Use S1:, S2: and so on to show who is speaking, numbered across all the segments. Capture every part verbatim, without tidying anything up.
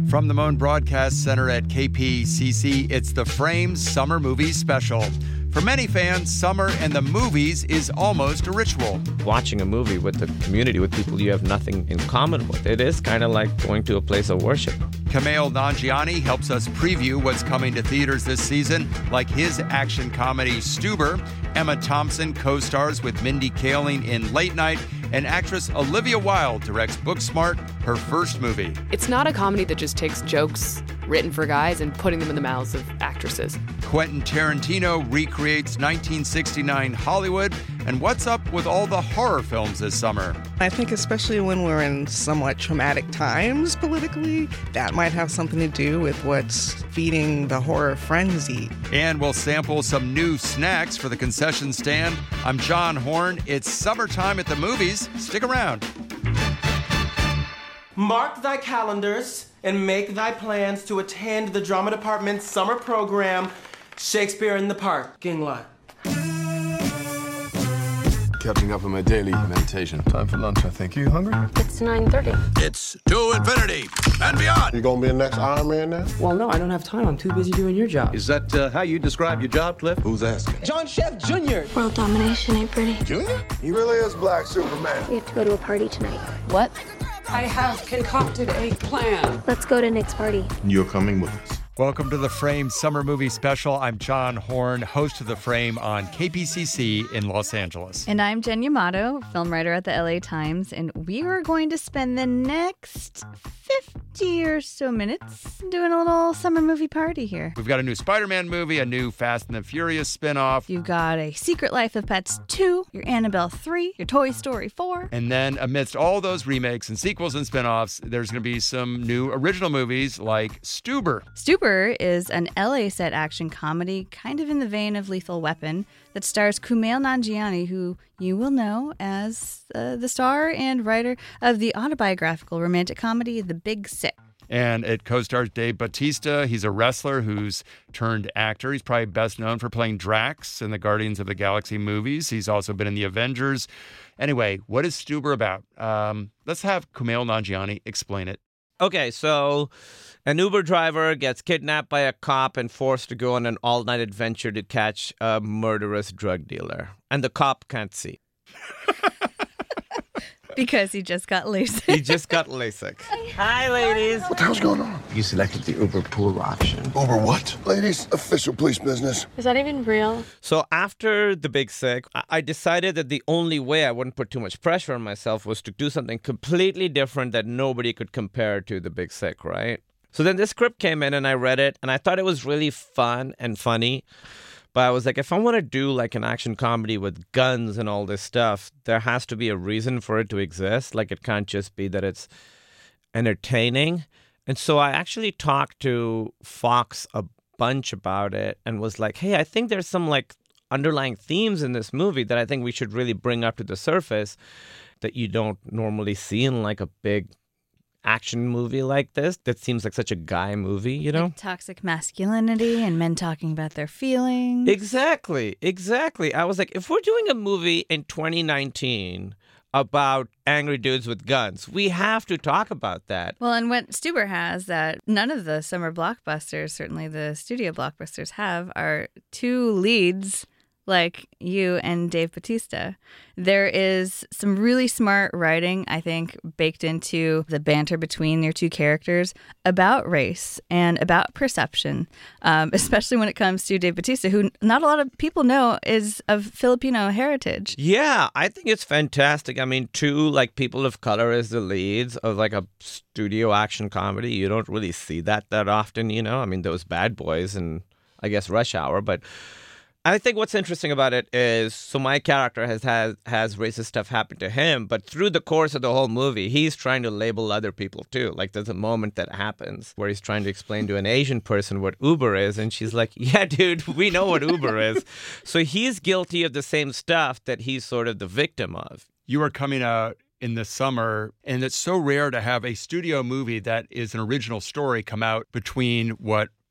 S1: From the Moan Broadcast Center at K P C C, it's the Frame Summer Movie Special. For many fans, summer and the movies is almost a ritual.
S2: Watching a movie with the community, with people you have nothing in common with, it is kind of like going to a place of worship.
S1: Kumail Nanjiani helps us preview what's coming to theaters this season, like his action comedy Stuber. Emma Thompson co-stars with Mindy Kaling in Late Night, and actress Olivia Wilde directs Booksmart, her first movie.
S3: It's not a comedy that just takes jokes written for guys and putting them in the mouths of actresses.
S1: Quentin Tarantino recreates nineteen sixty-nine Hollywood. And what's up with all the horror films this summer?
S4: I think especially when we're in somewhat traumatic times politically, that might have something to do with what's feeding the horror frenzy.
S1: And we'll sample some new snacks for the concession stand. I'm John Horn. It's summertime at the movies. Stick around.
S5: Mark thy calendars and make thy plans to attend the drama department's summer program, Shakespeare in the Park, Ginglot.
S6: Catching up on my daily meditation. Time for lunch, I think. You hungry?
S7: It's nine thirty.
S8: It's to infinity and beyond.
S6: You gonna be the next Iron Man now?
S7: Well, no, I don't have time. I'm too busy doing your job.
S8: Is that uh, how you describe your job, Cliff?
S6: Who's asking?
S5: John Chef Junior
S9: World domination ain't pretty.
S6: Junior? He really is Black Superman.
S9: We have to go to a party tonight.
S3: What?
S7: I have concocted a plan.
S9: Let's go to Nick's party.
S6: You're coming with us.
S1: Welcome to the Frame Summer Movie Special. I'm John Horn, host of The Frame on K P C C in Los Angeles.
S10: And I'm Jen Yamato, film writer at the L A Times, and we are going to spend the next fifty or so minutes doing a little summer movie party here.
S1: We've got a new Spider-Man movie, a new Fast and the Furious spinoff.
S10: You've got a Secret Life of Pets two, your Annabelle three, your Toy Story four.
S1: And then amidst all those remakes and sequels and spinoffs, there's going to be some new original movies like Stuber.
S10: Stuber is an L A set action comedy, kind of in the vein of Lethal Weapon, that stars Kumail Nanjiani, who you will know as uh, the star and writer of the autobiographical romantic comedy The Big Sick.
S1: And it co-stars Dave Bautista. He's a wrestler who's turned actor. He's probably best known for playing Drax in the Guardians of the Galaxy movies. He's also been in the Avengers. Anyway, what is Stuber about? Um, let's have Kumail Nanjiani explain it.
S2: Okay, so an Uber driver gets kidnapped by a cop and forced to go on an all-night adventure to catch a murderous drug dealer. And the cop can't see.
S10: Because he just got LASIK.
S2: He just got LASIK. Hi, ladies.
S6: What the hell's going on?
S11: You selected the Uber pool option.
S6: Uber what? Ladies, official police business.
S7: Is that even real?
S2: So after The Big Sick, I- I decided that the only way I wouldn't put too much pressure on myself was to do something completely different that nobody could compare to The Big Sick, right? So then this script came in and I read it and I thought it was really fun and funny. But I was like, if I want to do like an action comedy with guns and all this stuff, there has to be a reason for it to exist. Like it can't just be that it's entertaining. And so I actually talked to Fox a bunch about it and was like, hey, I think there's some like underlying themes in this movie that I think we should really bring up to the surface that you don't normally see in like a big action movie like this that seems like such a guy movie, you know?
S10: Like toxic masculinity and men talking about their feelings.
S2: Exactly, exactly. I was like, if we're doing a movie in twenty nineteen about angry dudes with guns, we have to talk about that.
S10: Well, and what Stuber has that none of the summer blockbusters, certainly the studio blockbusters have, are two leads like you and Dave Bautista. There is some really smart writing, I think, baked into the banter between your two characters about race and about perception, um, especially when it comes to Dave Bautista, who not a lot of people know is of Filipino heritage.
S2: Yeah, I think it's fantastic. I mean, two, like, people of color as the leads of, like, a studio action comedy. You don't really see that that often, you know? I mean, those Bad Boys and, I guess, Rush Hour, but I think what's interesting about it is, so my character has, has has racist stuff happen to him, but through the course of the whole movie, he's trying to label other people too. Like there's a moment that happens where he's trying to explain to an Asian person what Uber is, and she's like, yeah, dude, we know what Uber is. So he's guilty of the same stuff that he's sort of the victim of.
S1: You are coming out in the summer, and it's so rare to have a studio movie that is an original story come out between what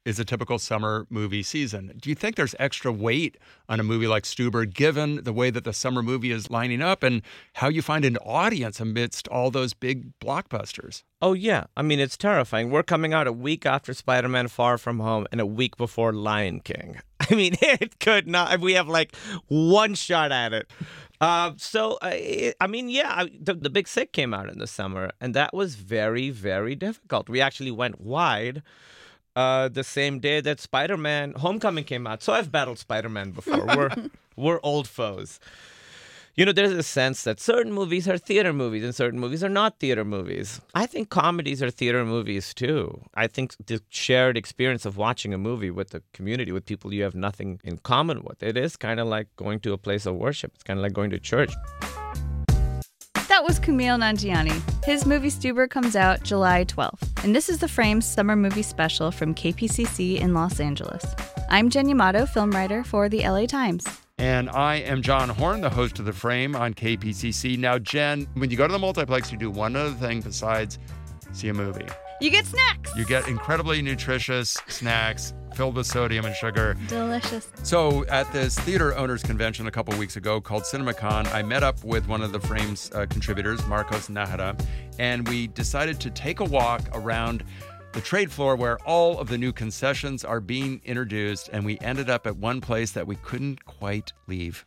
S1: is a typical summer movie season. Do you think there's extra weight on a movie like Stuber given the way that the summer movie is lining up and how you find an audience amidst all those big blockbusters?
S2: Oh, yeah. I mean, it's terrifying. We're coming out a week after Spider-Man Far From Home and a week before Lion King. I mean, it could not. We have like one shot at it. Uh, so, uh, it, I mean, yeah, I, the, the Big Sick came out in the summer, and that was very, very difficult. We actually went wide uh, the same day that Spider-Man Homecoming came out. So I've battled Spider-Man before. We're, we're old foes. You know, there's a sense that certain movies are theater movies and certain movies are not theater movies. I think comedies are theater movies, too. I think the shared experience of watching a movie with the community, with people you have nothing in common with, it is kind of like going to a place of worship. It's kind of like going to church.
S10: That was Kumail Nanjiani. His movie Stuber comes out July twelfth, and this is the Frames Summer Movie Special from K P C C in Los Angeles. I'm Jen Yamato, film writer for the L A Times.
S1: And I am John Horn, the host of The Frame on K P C C. Now, Jen, when you go to the multiplex, you do one other thing besides see a movie.
S10: You get snacks.
S1: You get incredibly nutritious snacks filled with sodium and sugar.
S10: Delicious.
S1: So at this theater owners convention a couple weeks ago called CinemaCon, I met up with one of the Frame's uh, contributors, Marcos Nahara, and we decided to take a walk around the trade floor where all of the new concessions are being introduced, and we ended up at one place that we couldn't quite leave.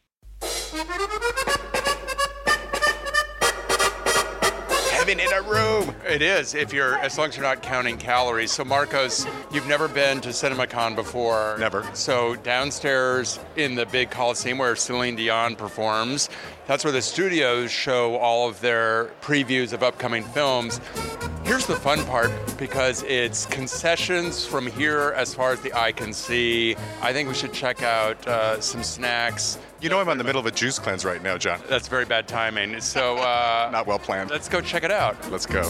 S1: Heaven in a room. It is, if you're, as long as you're not counting calories. So Marcos, you've never been to CinemaCon before.
S12: Never.
S1: So downstairs in the big Coliseum where Celine Dion performs, that's where the studios show all of their previews of upcoming films. Here's the fun part, because it's concessions from here as far as the eye can see. I think we should check out uh, some snacks.
S12: You know I'm in the middle of a juice cleanse right now, John.
S1: That's very bad timing. So, uh,
S12: not well planned.
S1: Let's go check it out.
S12: Let's go.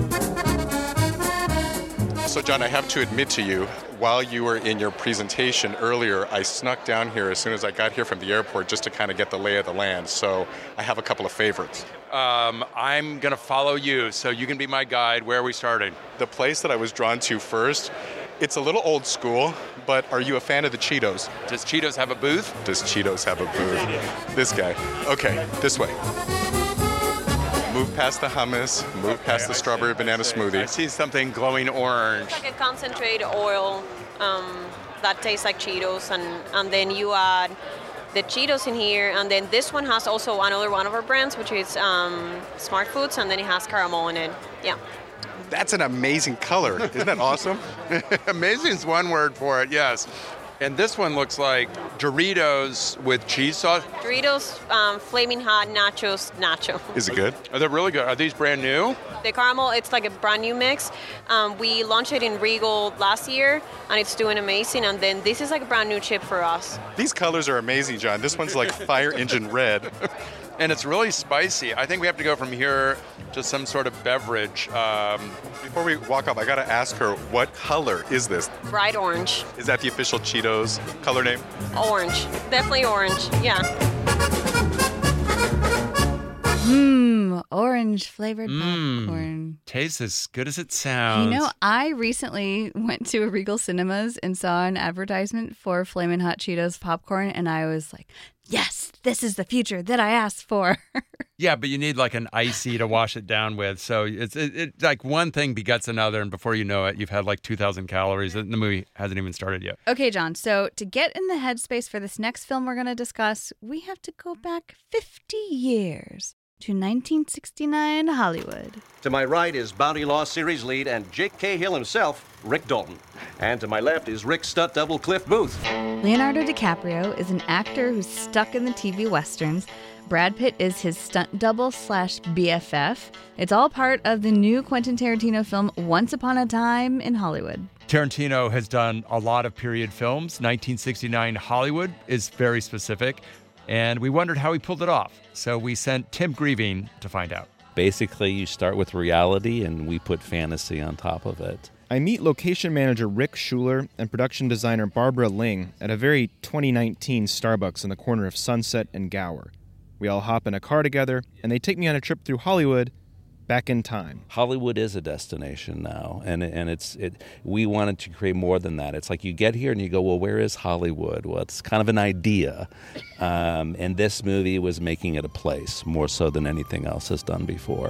S12: So, John, I have to admit to you, while you were in your presentation earlier, I snuck down here as soon as I got here from the airport just to kind of get the lay of the land. So I have a couple of favorites.
S1: Um, I'm going to follow you, so you can be my guide. Where are we starting?
S12: The place that I was drawn to first, it's a little old school, but are you a fan of the Cheetos?
S1: Does Cheetos have a booth?
S12: Does Cheetos have a booth? This guy. Okay, this way. Move past the hummus, move okay, past the I strawberry see, banana smoothie.
S1: I see something glowing orange.
S13: It's like a concentrated oil um, that tastes like Cheetos, and, and then you add the Cheetos in here, and then this one has also another one of our brands, which is um, Smart Foods, and then it has caramel in it. Yeah.
S12: That's an amazing color. Isn't that awesome?
S1: Amazing is one word for it, yes. And this one looks like Doritos with cheese sauce.
S13: Doritos um, Flaming Hot Nachos Nacho.
S12: Is it good?
S1: Are they really good? Are these brand new?
S13: The caramel, it's like a brand new mix. Um, we launched it in Regal last year, and it's doing amazing. And then this is like a brand new chip for us.
S12: These colors are amazing, John. This one's like fire engine red.
S1: And it's really spicy. I think we have to go from here to some sort of beverage. Um,
S12: Before we walk off, I gotta ask her, what color is this?
S13: Bright orange.
S12: Is that the official Cheetos color name?
S13: Orange. Definitely orange, yeah.
S10: Mmm, orange flavored
S1: mm,
S10: popcorn.
S1: Tastes as good as it sounds.
S10: You know, I recently went to a Regal Cinemas and saw an advertisement for Flamin' Hot Cheetos popcorn, and I was like, yes, this is the future that I asked for.
S1: Yeah, but you need like an icy to wash it down with. So it's it, it, like one thing begets another, and before you know it, you've had like two thousand calories, and the movie hasn't even started yet.
S10: Okay, John, so to get in the headspace for this next film we're going to discuss, we have to go back fifty years. To nineteen sixty-nine Hollywood.
S14: To my right is Bounty Law series lead and Jake Cahill himself, Rick Dalton. And to my left is Rick's stunt double, Cliff Booth.
S10: Leonardo DiCaprio is an actor who's stuck in the T V westerns. Brad Pitt is his stunt double slash B F F. It's all part of the new Quentin Tarantino film Once Upon a Time in Hollywood.
S1: Tarantino has done a lot of period films. nineteen sixty-nine Hollywood is very specific. And we wondered how he pulled it off. So we sent Tim Grieving to find out.
S15: Basically, you start with reality, and we put fantasy on top of it.
S16: I meet location manager Rick Schuler and production designer Barbara Ling at a very twenty nineteen Starbucks in the corner of Sunset and Gower. We all hop in a car together, and they take me on a trip through Hollywood back in time.
S15: Hollywood is a destination now, and and it's it. We wanted to create more than that. It's like you get here and you go, well, where is Hollywood? Well, it's kind of an idea, um, and this movie was making it a place more so than anything else has done before.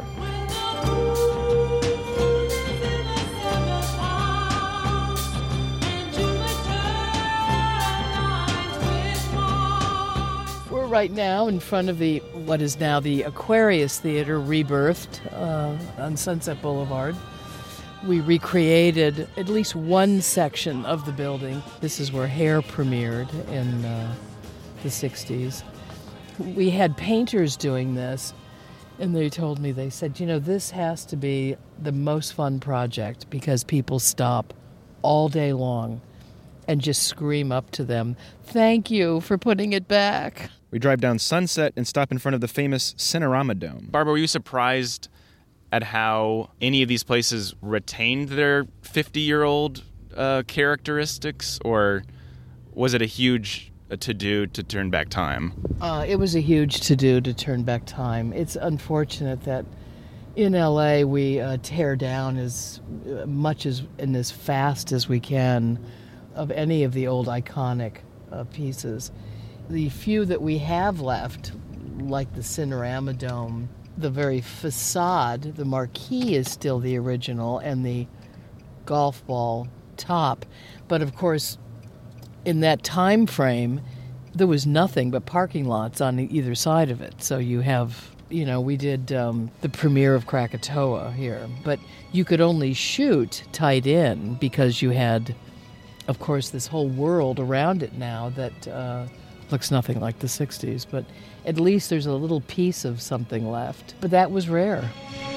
S17: Right now in front of the what is now the Aquarius Theater, rebirthed uh, on Sunset Boulevard. We recreated at least one section of the building. This is where Hair premiered in uh, the sixties. We had painters doing this, and they told me, they said, you know, this has to be the most fun project because people stop all day long and just scream up to them, thank you for putting it back.
S16: We drive down Sunset and stop in front of the famous Cinerama Dome.
S18: Barbara, were you surprised at how any of these places retained their fifty-year-old uh, characteristics, or was it a huge a to-do to turn back time?
S17: Uh, it was a huge to-do to turn back time. It's unfortunate that in L A we uh, tear down as much as and as fast as we can of any of the old iconic uh, pieces. The few that we have left, like the Cinerama Dome, the very facade, the marquee is still the original, and the golf ball top. But of course, in that time frame, there was nothing but parking lots on either side of it. So you have, you know, we did um, the premiere of Krakatoa here, but you could only shoot tight in because you had, of course, this whole world around it now that uh, looks nothing like the sixties, but at least there's a little piece of something left. But that was rare.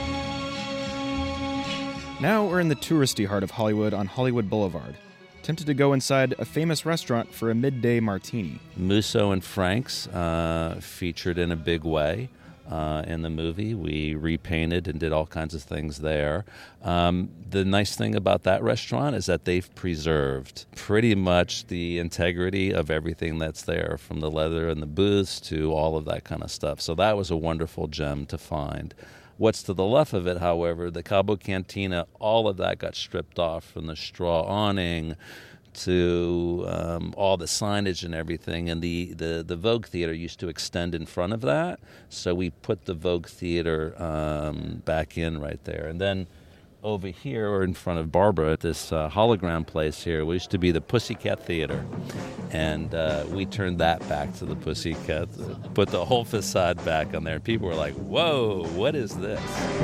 S16: Now we're in the touristy heart of Hollywood on Hollywood Boulevard. Tempted to go inside a famous restaurant for a midday martini.
S15: Musso and Frank's uh, featured in a big way uh, in the movie. We repainted and did all kinds of things there. Um, the nice thing about that restaurant is that they've preserved pretty much the integrity of everything that's there, from the leather and the booths to all of that kind of stuff. So that was a wonderful gem to find. What's to the left of it, however, the Cabo Cantina, all of that got stripped off, from the straw awning to um, all the signage and everything. And the, the, the Vogue Theater used to extend in front of that, so we put the Vogue Theater um, back in right there. And then over here, or in front of Barbara, at this uh, hologram place here, we used to be the Pussycat Theater. And uh, we turned that back to the Pussycat, put the whole facade back on there. People were like, whoa, what is this?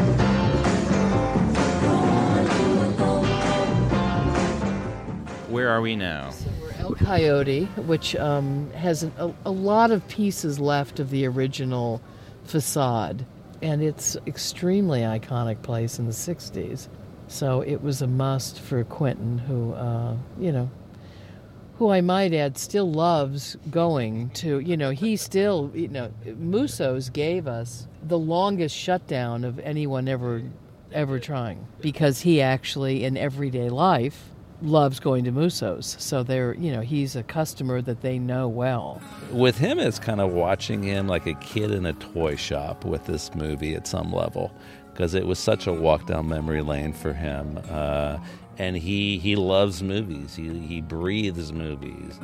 S18: Where are we now?
S17: So we're El Coyote, which um, has a, a lot of pieces left of the original facade. And it's extremely iconic place in the sixties. So it was a must for Quentin, who, uh, you know, who I might add still loves going to, you know, he still, you know, Musso's gave us the longest shutdown of anyone ever, ever trying, because he actually, in everyday life, loves going to Musso's. So they're, you know, he's a customer that they know well.
S15: With him, it's kind of watching him like a kid in a toy shop with this movie at some level, because it was such a walk down memory lane for him. Uh, and he he loves movies. He he breathes movies.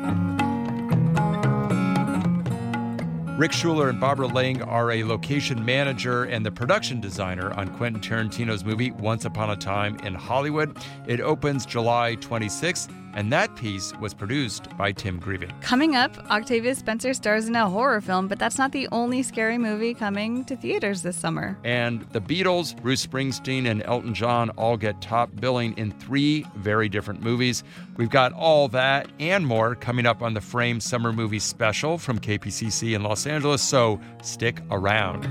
S1: Rick Schuler and Barbara Ling are a location manager and the production designer on Quentin Tarantino's movie Once Upon a Time in Hollywood. It opens July twenty-sixth, and that piece was produced by Tim Greeving.
S10: Coming up, Octavia Spencer stars in a horror film, but that's not the only scary movie coming to theaters this summer.
S1: And the Beatles, Bruce Springsteen, and Elton John all get top billing in three very different movies. We've got all that and more coming up on the Frame Summer Movie Special from K P C C in Los Angeles, so stick around.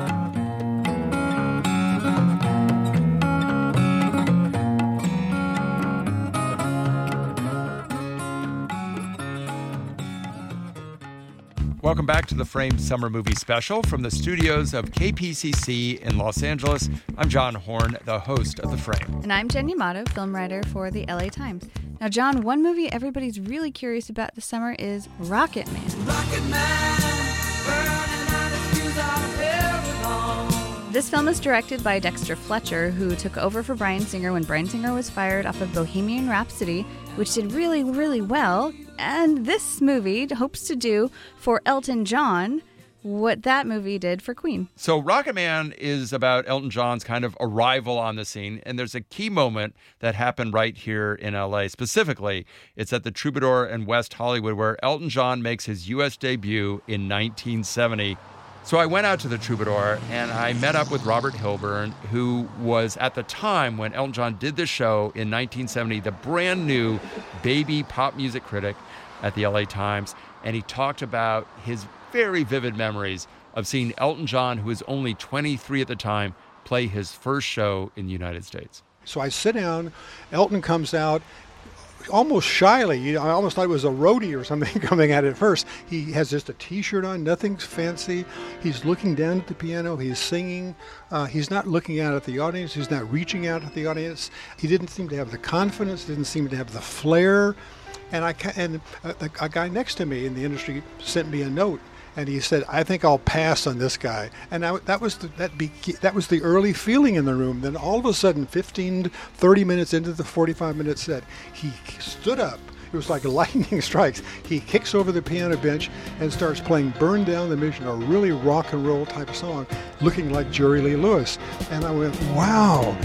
S1: Welcome back to the Frame Summer Movie Special from the studios of K P C C in Los Angeles. I'm John Horn, the host of The Frame.
S10: And I'm Jen Yamato, film writer for the L A Times. Now, John, one movie everybody's really curious about this summer is Rocket Man.
S19: Rocket Man, burning out his fuse out of every bone.
S10: This film is directed by Dexter Fletcher, who took over for Bryan Singer when Bryan Singer was fired off of Bohemian Rhapsody, which did really, really well. And this movie hopes to do for Elton John what that movie did for Queen.
S1: So Rocket Man is about Elton John's kind of arrival on the scene, and there's a key moment that happened right here in L A. Specifically, it's at the Troubadour in West Hollywood, where Elton John makes his U S debut in nineteen seventy. So I went out to the Troubadour, and I met up with Robert Hilburn, who was, at the time when Elton John did the show in nineteen seventy, the brand new baby pop music critic at the L A Times, and he talked about his very vivid memories of seeing Elton John, who was only twenty-three at the time, play his first show in the United States.
S19: So I sit down, Elton comes out, almost shyly. You know, I almost thought it was a roadie or something coming at it first. He has just a T-shirt on, nothing's fancy. He's looking down at the piano, he's singing. Uh, he's not looking out at the audience, he's not reaching out at the audience. He didn't seem to have the confidence, didn't seem to have the flair. And I and a, a guy next to me in the industry sent me a note. And he said, "I think I'll pass on this guy." And I, that was the, that be, that was the early feeling in the room. Then all of a sudden, fifteen, thirty minutes into the forty-five minute set, he stood up. It was like lightning strikes. He kicks over the piano bench and starts playing "Burn Down the Mission," a really rock and roll type of song, looking like Jerry Lee Lewis. And I went, wow.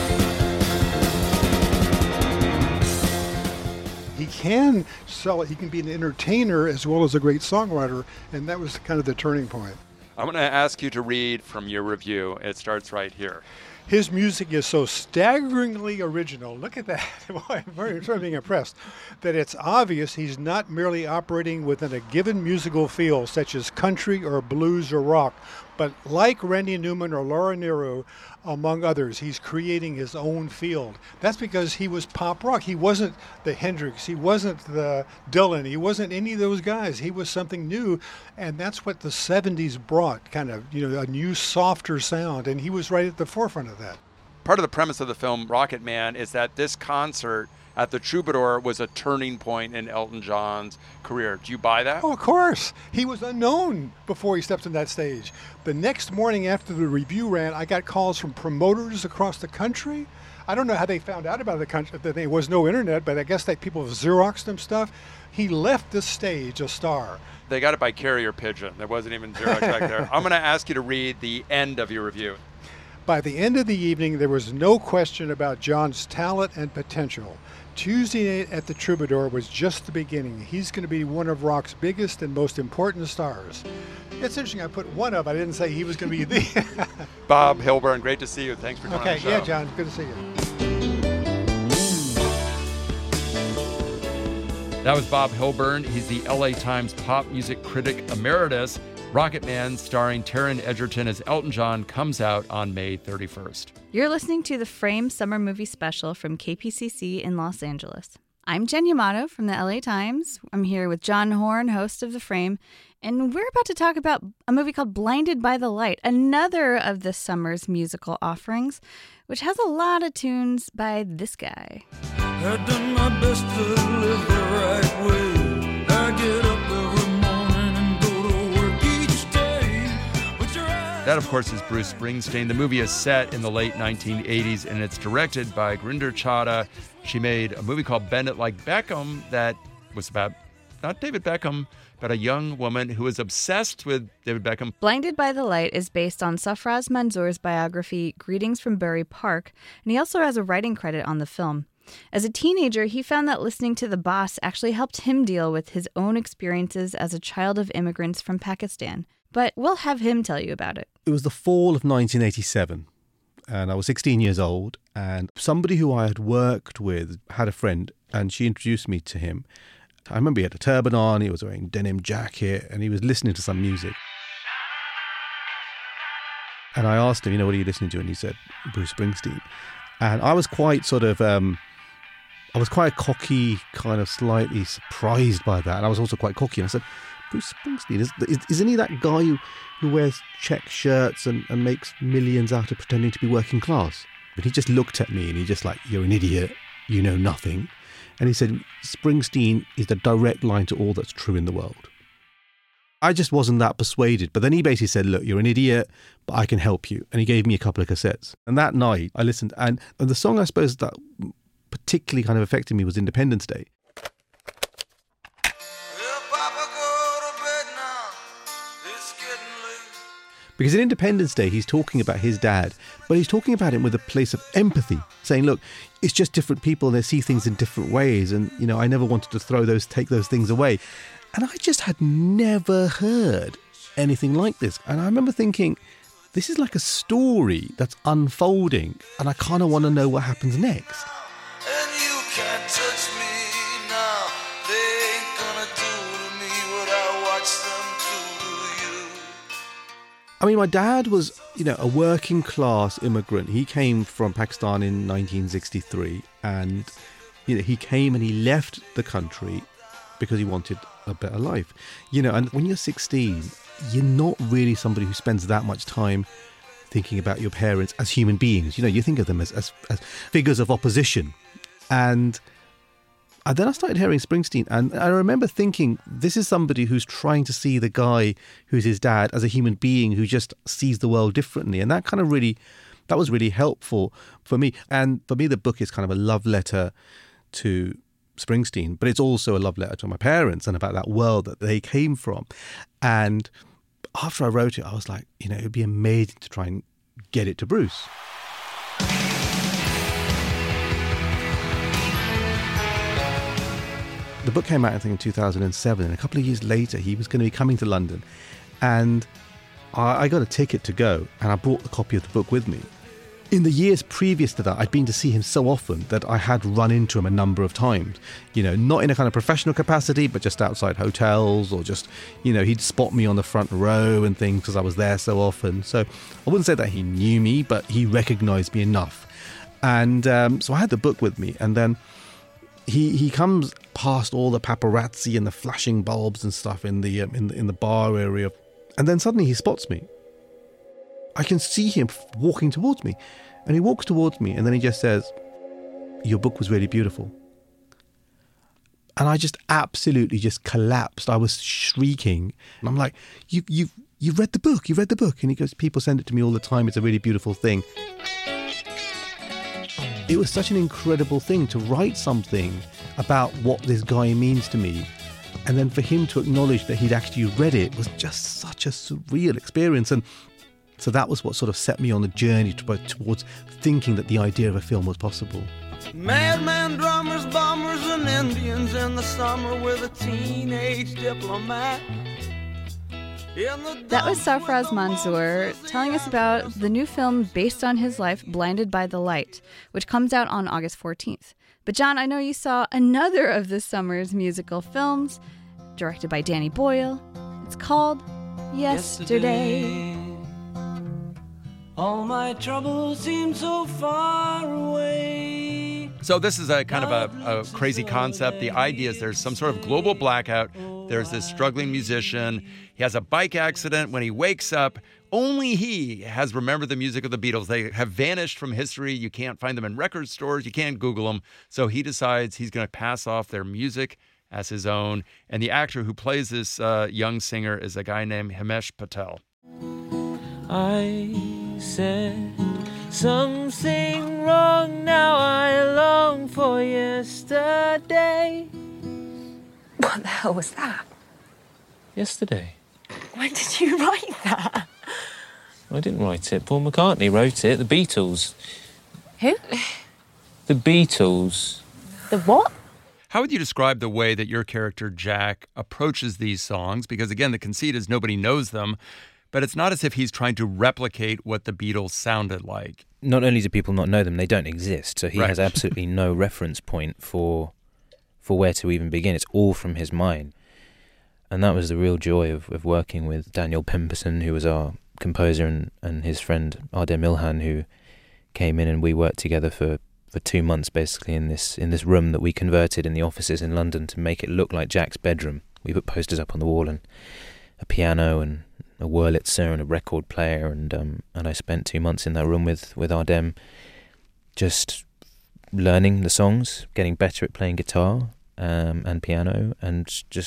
S19: He can sell it. He can be an entertainer as well as a great songwriter, and that was kind of the turning point.
S1: I'm going to ask you to read from your review. It starts right here.
S19: His music is so staggeringly original. Look at that. I'm very sort of being impressed that it's obvious he's not merely operating within a given musical field, such as country or blues or rock, but like Randy Newman or Laura Nyro, among others, he's creating his own field. That's because he was pop rock. He wasn't the Hendrix. He wasn't the Dylan. He wasn't any of those guys. He was something new, and that's what the seventies brought, kind of, you know, a new, softer sound, and he was right at the forefront of that.
S1: Part of the premise of the film Rocket Man is that this concert at the Troubadour was a turning point in Elton John's career. Do you buy that?
S19: Oh, of course. He was unknown before he stepped on that stage. The next morning after the review ran, I got calls from promoters across the country. I don't know how they found out about the country, that there was no internet, but I guess that people have Xeroxed him stuff. He left the stage a star.
S1: They got it by carrier pigeon. There wasn't even Xerox back there. I'm going to ask you to read the end of your review.
S19: By the end of the evening, there was no question about John's talent and potential. Tuesday night at the Troubadour was just the beginning. He's going to be one of rock's biggest and most important stars. It's interesting, I put one of, I didn't say he was going to be the...
S1: Bob Hilburn, great to see you. Thanks for coming
S19: okay,
S1: on the show.
S19: Yeah, John, good to see you.
S1: That was Bob Hilburn. He's the L A Times pop music critic emeritus. Rocket Man, starring Taron Egerton as Elton John, comes out on May thirty-first.
S10: You're listening to the Frame Summer Movie Special from K P C C in Los Angeles. I'm Jen Yamato from the L A Times. I'm here with John Horn, host of The Frame, and we're about to talk about a movie called Blinded by the Light, another of this summer's musical offerings, which has a lot of tunes by this guy.
S20: I've done my best to live the right way. I get up every morning and go to work each day. With your eyes.
S1: That, of course, is Bruce Springsteen. The movie is set in the late nineteen eighties, and it's directed by Gurinder Chadha. She made a movie called Bend It Like Beckham that was about, not David Beckham, but a young woman who was obsessed with David Beckham.
S10: Blinded by the Light is based on Safraz Manzoor's biography, Greetings from Bury Park, and he also has a writing credit on the film. As a teenager, he found that listening to The Boss actually helped him deal with his own experiences as a child of immigrants from Pakistan. But we'll have him tell you about it.
S21: It was the fall of nineteen eighty-seven, and I was sixteen years old, and somebody who I had worked with had a friend, and she introduced me to him. I remember he had a turban on, he was wearing a denim jacket, and he was listening to some music. And I asked him, you know, what are you listening to? And he said, Bruce Springsteen. And I was quite sort of... Um, I was quite cocky, kind of slightly surprised by that. And I was also quite cocky. And I said, Bruce Springsteen, is, is, isn't he that guy who, who wears check shirts and, and makes millions out of pretending to be working class? But he just looked at me and he just like, you're an idiot, you know nothing. And he said, Springsteen is the direct line to all that's true in the world. I just wasn't that persuaded. But then he basically said, look, you're an idiot, but I can help you. And he gave me a couple of cassettes. And that night I listened. And, and the song I suppose that particularly kind of affected me was Independence Day. Because in Independence Day, he's talking about his dad, but he's talking about him with a place of empathy, saying, look, it's just different people and they see things in different ways. And, you know, I never wanted to throw those, take those things away. And I just had never heard anything like this. And I remember thinking, this is like a story that's unfolding. And I kind of want to know what happens next.
S20: And you can't touch me now. They ain't gonna do to me what I watched them do to you.
S21: I mean, my dad was, you know, a working class immigrant. He came from Pakistan in nineteen sixty-three, and, you know, he came and he left the country because he wanted a better life. You know, and when you're sixteen, you're not really somebody who spends that much time thinking about your parents as human beings. You know, you think of them as, as, as figures of opposition. And, and then I started hearing Springsteen, and I remember thinking, this is somebody who's trying to see the guy who's his dad as a human being who just sees the world differently. And that kind of really, that was really helpful for me. And for me, the book is kind of a love letter to Springsteen, but it's also a love letter to my parents and about that world that they came from. And after I wrote it, I was like, you know, it would be amazing to try and get it to Bruce. The book came out, I think, in two thousand seven, and a couple of years later, he was going to be coming to London, and I, I got a ticket to go, and I brought the copy of the book with me. In the years previous to that, I'd been to see him so often that I had run into him a number of times, you know, not in a kind of professional capacity, but just outside hotels, or just, you know, he'd spot me on the front row and things because I was there so often. So I wouldn't say that he knew me, but he recognised me enough. And um, so I had the book with me, and then He he comes past all the paparazzi and the flashing bulbs and stuff in the um, in the, in the bar area, and then suddenly he spots me. I can see him walking towards me, and he walks towards me, and then he just says, "Your book was really beautiful." And I just absolutely just collapsed. I was shrieking, and I'm like, "You you you read the book? You read the book?" And he goes, "People send it to me all the time. It's a really beautiful thing." It was such an incredible thing to write something about what this guy means to me. And then for him to acknowledge that he'd actually read it was just such a surreal experience. And so that was what sort of set me on the journey to, towards thinking that the idea of a film was possible.
S20: Madman drummers, bombers, and Indians in the summer with a teenage diplomat.
S10: That was Sarfraz Manzoor telling us about the new film based on his life, Blinded by the Light, which comes out on August fourteenth. But John, I know you saw another of this summer's musical films, directed by Danny Boyle. It's called Yesterday. Yesterday.
S20: All my troubles seem so far away.
S1: So this is a kind of a, a crazy concept. The idea is there's some sort of global blackout. There's this struggling musician. He has a bike accident. When he wakes up, only he has remembered the music of the Beatles. They have vanished from history. You can't find them in record stores. You can't Google them. So he decides he's going to pass off their music as his own. And the actor who plays this uh, young singer is a guy named Himesh Patel.
S20: I said something wrong, now I long for yesterday.
S7: What the hell was that?
S4: Yesterday.
S7: When did you write that?
S4: I didn't write it. Paul McCartney wrote it. The Beatles.
S7: Who?
S4: The Beatles.
S7: The what?
S1: How would you describe the way that your character, Jack, approaches these songs? Because, again, the conceit is nobody knows them, but it's not as if he's trying to replicate what the Beatles sounded like.
S4: Not only do people not know them, they don't exist. So he
S1: Right.
S4: has absolutely no reference point for for where to even begin. It's all from his mind. And that was the real joy of, of working with Daniel Pemberson, who was our composer, and, and his friend Ardem Ilhan, who came in, and we worked together for, for two months basically in this in this room that we converted in the offices in London to make it look like Jack's bedroom. We put posters up on the wall and a piano and a Wurlitzer and a record player, and um, and I spent two months in that room with, with Ardem, just learning the songs, getting better at playing guitar um, and piano, and just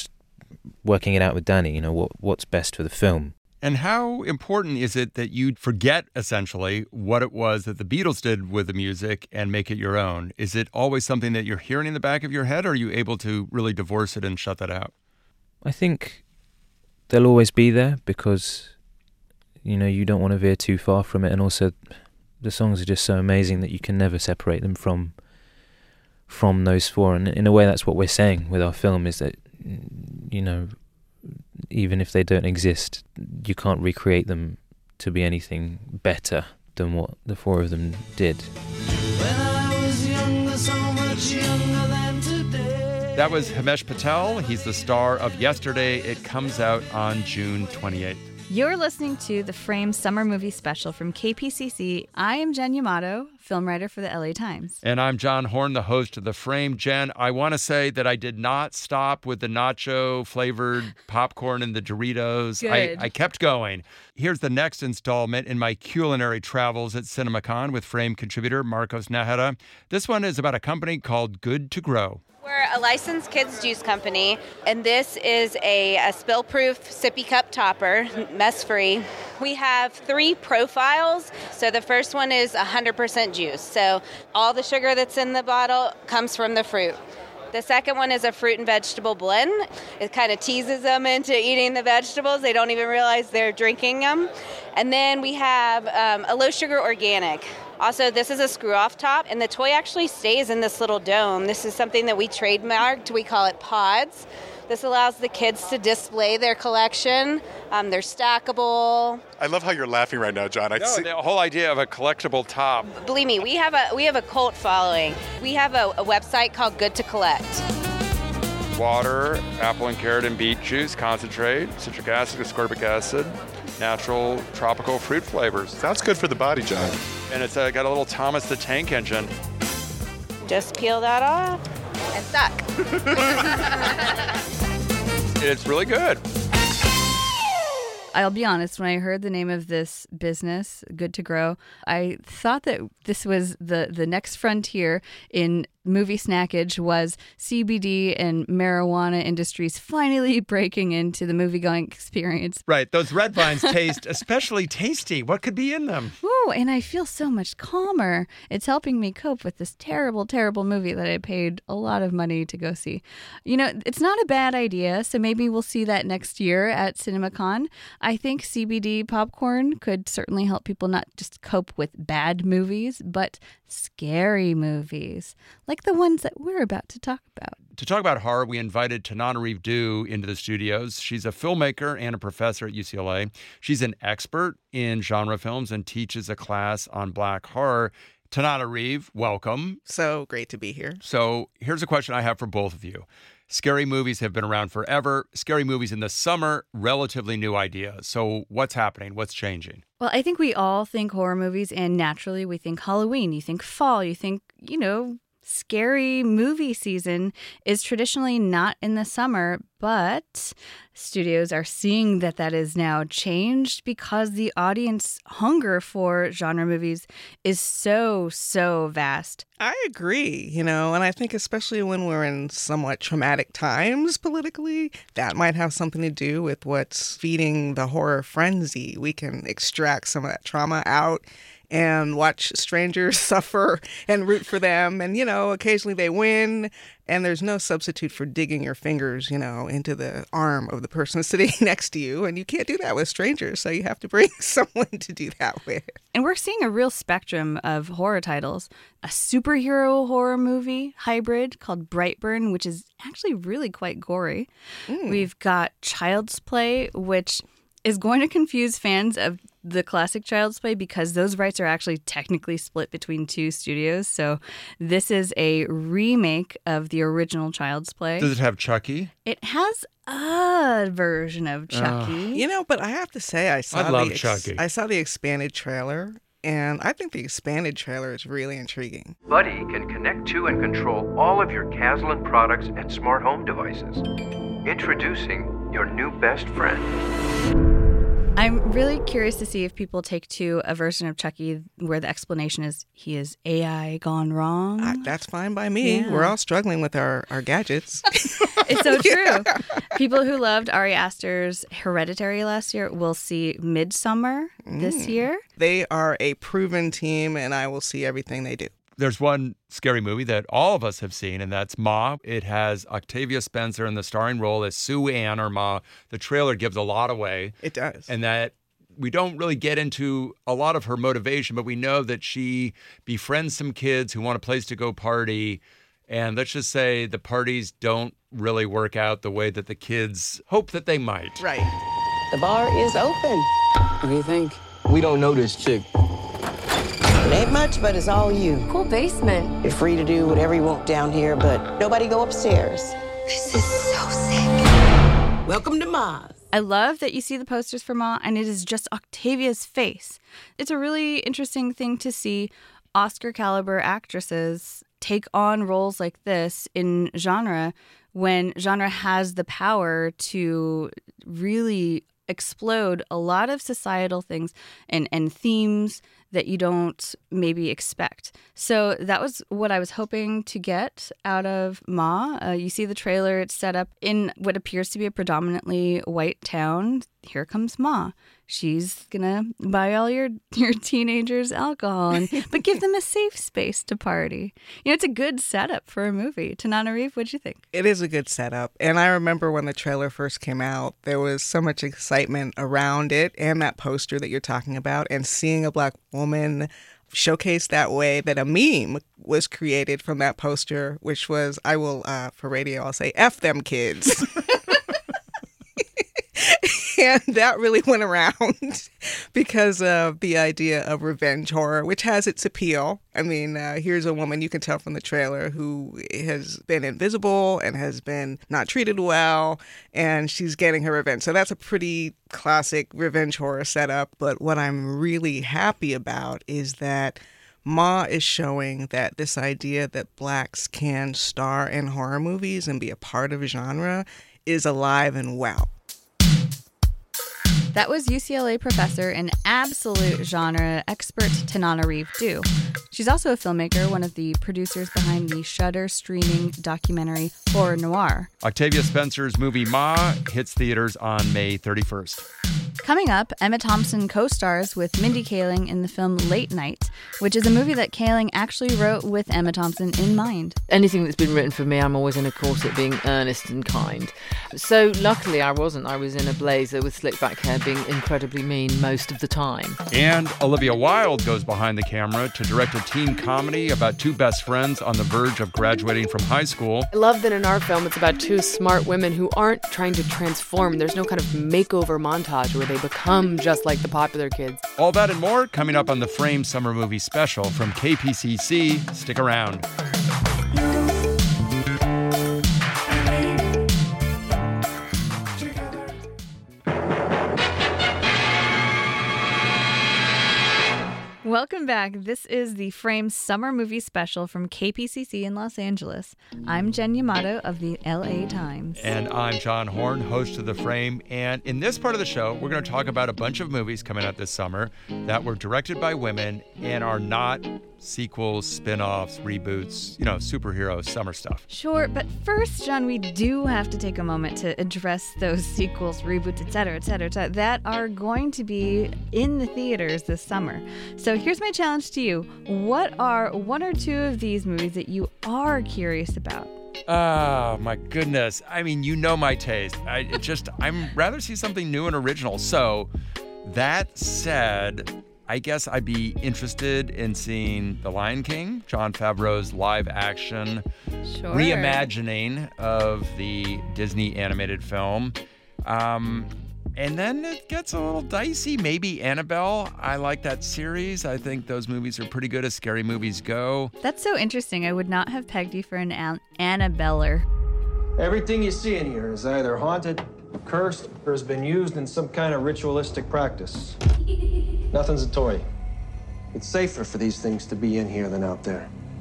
S4: working it out with Danny, you know, what what's best for the film.
S1: And how important is it that you forget, essentially, what it was that the Beatles did with the music and make it your own? Is it always something that you're hearing in the back of your head, or are you able to really divorce it and shut that out?
S4: I think they'll always be there because, you know, you don't want to veer too far from it. And also, the songs are just so amazing that you can never separate them from from those four. And in a way, that's what we're saying with our film, is that, you know, even if they don't exist, you can't recreate them to be anything better than what the four of them did.
S20: When I was younger, so much younger than today.
S1: That was Himesh Patel. He's the star of Yesterday. It comes out on June twenty-eighth.
S10: You're listening to the Frame Summer Movie Special from K P C C. I am Jen Yamato, film writer for the L A Times.
S1: And I'm John Horn, the host of The Frame. Jen, I want to say that I did not stop with the nacho-flavored popcorn and the Doritos. I, I kept going. Here's the next installment in my culinary travels at CinemaCon with Frame contributor Marcos Nájera. This one is about a company called Good to Grow.
S8: We're a licensed kids juice company, and this is a, a spill-proof sippy cup topper, mess-free. We have three profiles. So the first one is one hundred percent juice. So all the sugar that's in the bottle comes from the fruit. The second one is a fruit and vegetable blend. It kind of teases them into eating the vegetables. They don't even realize they're drinking them. And then we have um, a low-sugar organic. Also, this is a screw-off top, and the toy actually stays in this little dome. This is something that we trademarked. We call it pods. This allows the kids to display their collection. Um, they're stackable.
S12: I love how you're laughing right now, John. I
S1: No,
S12: see-
S1: the whole idea of a collectible top.
S8: Believe me, we have a we have a cult following. We have a, a website called Good to Collect.
S1: Water, apple and carrot and beet juice, concentrate, citric acid, ascorbic acid, natural tropical fruit flavors.
S12: Sounds good for the body, John.
S1: And it's uh, got a little Thomas the Tank Engine.
S8: Just peel that off and suck.
S1: It's really good.
S10: I'll be honest, when I heard the name of this business, Good to Grow, I thought that this was the, the next frontier in movie snackage was C B D and marijuana industries finally breaking into the movie-going experience.
S1: Right. Those red vines taste especially tasty. What could be in them?
S10: Ooh, and I feel so much calmer. It's helping me cope with this terrible, terrible movie that I paid a lot of money to go see. You know, it's not a bad idea, so maybe we'll see that next year at CinemaCon. I think C B D popcorn could certainly help people not just cope with bad movies, but scary movies, like the ones that we're about to talk about.
S1: To talk about horror, we invited Tananarive Due into the studios. She's a filmmaker and a professor at U C L A. She's an expert in genre films and teaches a class on black horror. Tananarive, welcome.
S22: So great to be here.
S1: So here's a question I have for both of you. Scary movies have been around forever. Scary movies in the summer, relatively new idea. So what's happening? What's changing?
S10: Well, I think we all think horror movies, and naturally we think Halloween, you think fall, you think, you know, scary movie season is traditionally not in the summer, but studios are seeing that that is now changed because the audience hunger for genre movies is so, so vast.
S22: I agree, you know, and I think especially when we're in somewhat traumatic times politically, that might have something to do with what's feeding the horror frenzy. We can extract some of that trauma out and watch strangers suffer and root for them. And, you know, occasionally they win. And there's no substitute for digging your fingers, you know, into the arm of the person sitting next to you. And you can't do that with strangers. So you have to bring someone to do that with.
S10: And we're seeing a real spectrum of horror titles. A superhero horror movie hybrid called Brightburn, which is actually really quite gory. Mm. We've got Child's Play, which is going to confuse fans of the classic Child's Play because those rights are actually technically split between two studios. So this is a remake of the original Child's Play.
S1: Does it have Chucky?
S10: It has a version of Chucky.
S22: Uh, you know, but I have to say, I saw
S1: I love
S22: the ex-
S1: Chucky.
S22: I saw the expanded trailer, and I think the expanded trailer is really intriguing.
S23: Buddy can connect to and control all of your Caslin products and smart home devices. Introducing your new best friend.
S10: I'm really curious to see if people take to a version of Chucky where the explanation is he is A I gone wrong.
S22: Uh, that's fine by me.
S10: Yeah.
S22: We're all struggling with our, our gadgets.
S10: It's so true. People who loved Ari Aster's Hereditary last year will see Midsommar this
S22: Mm.
S10: year.
S22: They are a proven team, and I will see everything they do.
S1: There's one scary movie that all of us have seen, and that's Ma. It has Octavia Spencer in the starring role as Sue Ann, or Ma. The trailer gives a lot away.
S22: It does.
S1: And that we don't really get into a lot of her motivation, but we know that she befriends some kids who want a place to go party. And let's just say the parties don't really work out the way that the kids hope that they might.
S22: Right.
S11: The bar is open. What do you think? We don't know this chick. It ain't much, but it's all you.
S7: Cool basement.
S11: You're free to do whatever you want down here, but nobody go upstairs.
S7: This is so sick.
S11: Welcome to Mars.
S10: I love that you see the posters for Ma, and it is just Octavia's face. It's a really interesting thing to see Oscar caliber actresses take on roles like this in genre when genre has the power to really explode a lot of societal things and, and themes that you don't maybe expect. So that was what I was hoping to get out of Ma. Uh, you see the trailer, it's set up in what appears to be a predominantly white town. Here comes Ma. She's gonna buy all your, your teenagers alcohol, and, but give them a safe space to party. You know, it's a good setup for a movie. Tananarive, what'd you think?
S22: It is a good setup. And I remember when the trailer first came out, there was so much excitement around it and that poster that you're talking about, and seeing a Black woman showcased that way, that a meme was created from that poster, which was, I will, uh, for radio, I'll say, F them kids. And that really went around because of the idea of revenge horror, which has its appeal. I mean, uh, here's a woman, you can tell from the trailer, who has been invisible and has been not treated well, and she's getting her revenge. So that's a pretty classic revenge horror setup. But what I'm really happy about is that Ma is showing that this idea that Blacks can star in horror movies and be a part of genre is alive and well.
S10: That was U C L A professor and absolute genre expert Tananarive Due. She's also a filmmaker, one of the producers behind the Shudder streaming documentary Horror Noir.
S1: Octavia Spencer's movie Ma hits theaters on May thirty-first.
S10: Coming up, Emma Thompson co-stars with Mindy Kaling in the film Late Night, which is a movie that Kaling actually wrote with Emma Thompson in mind.
S3: Anything that's been written for me, I'm always in a course at being earnest and kind. So luckily I wasn't. I was in a blazer with slick back hair, being incredibly mean most of the time.
S1: And Olivia Wilde goes behind the camera to direct a teen comedy about two best friends on the verge of graduating from high school.
S3: I love that in our film it's about two smart women who aren't trying to transform. There's no kind of makeover montage where they become just like the popular kids.
S1: All that and more coming up on the Frame Summer Movie Special from K P C C. Stick around.
S10: Welcome back. This is the Frame Summer Movie Special from K P C C in Los Angeles. I'm Jen Yamato of the L A Times.
S1: And I'm John Horn, host of The Frame. And in this part of the show, we're going to talk about a bunch of movies coming out this summer that were directed by women and are not sequels, spin-offs, reboots, you know, superhero summer stuff.
S10: Sure, but first, John, we do have to take a moment to address those sequels, reboots, et cetera, et cetera, et cetera, that are going to be in the theaters this summer. So here's my challenge to you. What are one or two of these movies that you are curious about?
S1: Oh, my goodness. I mean, you know my taste. I it just, I'm rather see something new and original. So that said, I guess I'd be interested in seeing The Lion King, Jon Favreau's live action
S10: Sure.
S1: reimagining of the Disney animated film. Um, and then it gets a little dicey. Maybe Annabelle. I like that series. I think those movies are pretty good as scary movies go.
S10: That's so interesting. I would not have pegged you for an An- Annabeller.
S5: Everything you see in here is either haunted, cursed, or has been used in some kind of ritualistic practice. Nothing's a toy.
S11: It's safer for these things to be in here than out there.